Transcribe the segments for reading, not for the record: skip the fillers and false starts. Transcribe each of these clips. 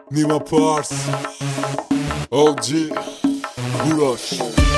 نیما پارس آلجی کوراش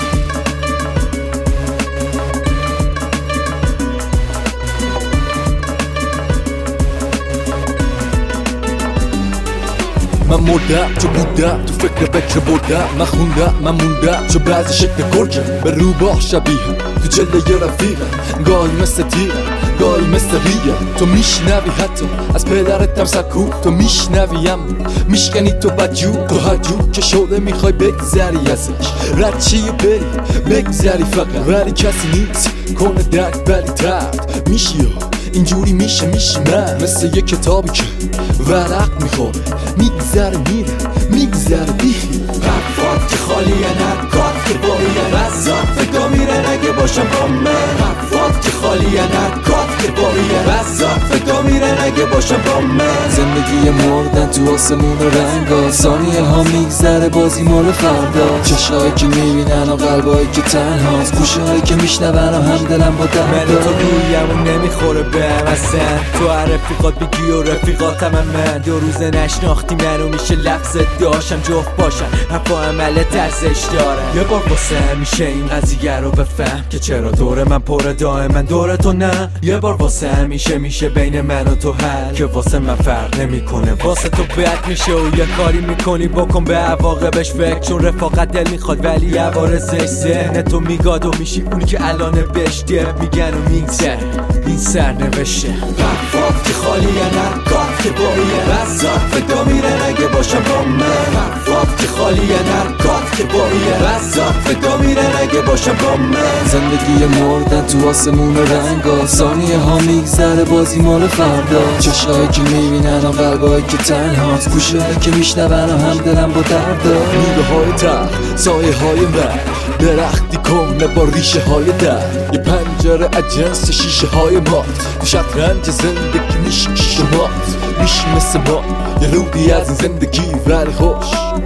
من مردم چو بودم تو فکر بکر بردم من خوندم من موندم چو بعضی شکل گرگم به روباه شبیهم تو جله رفیقم گاهی مثل تیرم گاهی مثل ریگم تو میشنوی حتی از پدرتم سکو تو میشنویم میشکنی تو بدجو تو هر جو که شده میخوای بگذری ازش رد چی و بری بگذری فقط ولی کسی نیست کنه درک بلی درد میشی اینجوری میشه من مثل یه کتابی که ورق میخوره میگذره میره میگذره بیخی حرفات که خالیه نکات که باریه بزار فکا میره نگه باشم با من حرفات که خالیه نکات که باریه بزار فکا میره نگه باشم با من زندگی مردن تو آسمون و رنگا ثانیه ها میگذره بازی مال فردا چشایی که میبینن و قلبایی که تنهاست گوشهایی که میشنون و هم دلم با درد من تو رویمون نمیخوره بهم اصلا تو هر رفیقات بگی و رفیقاتم من دو روز نشناختی منو میشه لفظت داشتم جفت باشم حرفا عمل ترسش دارم یه بار واسه همیشه این قضیه رو بفهم که چرا دور من پره دائما دور تو نه یه بار واسه همیشه میشه بین من و تو حل که واسه من فرق نمیکنه واسه تو بد میشه و یه کاری میکنی بکن به عواقبش فکر چون رفاقت دل میخواد ولی عوارضش ذهن تو میگاد و میشی اونی که الان بهش دب میگن و میگذره این سرنوشته حرفات که خالیه نکات که باریه بزار فکا میره نگه باشم با من حرفات که خالیه نکات که باریه بزار فکا میره نگه باشم با من زندگی مردن تو آسمون و رنگا ثانیه ها میگذره بازی مال فردا چشایی که میبینن و قلبایی که تنهاست گوشهایی که میشنون و هم دلم با دردا میوه های تر سایه های من درختی کنه با ریشه های در یه پنجره اجنس شیشه های مات تو شطرنج زندگی میشی شما میشی مثل ما یه رودی از این زندگی ولی خوش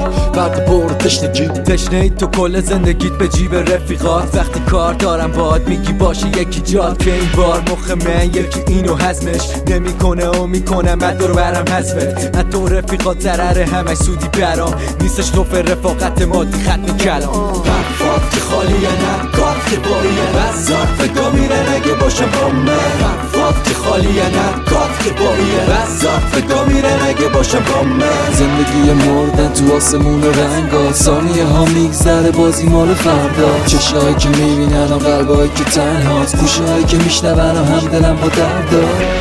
فرق پر تشنه ای تو کل زندگیت به جیب رفیقات وقتی کار دارم باید میگی باشه یکی جات که این بار مخ من یکی اینو هضمش نمیکنه و میکنم من دور برم حذفت حتی رفیقات ضرر همش سودی برام نیستش خوف رفاقت مادی ختم کلام حرفات که خالیه نکات که باریه بزار فکا میره نگه باشم با من حرفات که خالیه نکات که باریه بزار فکا میره نگه باشم با من زندگی مردن تو آسمون و رنگا ثانیه ها میگذره بازی مال فردا چشایی که میبینن و قلبایی که تنهاست گوشهایی که میشنون و هم دلم با دردا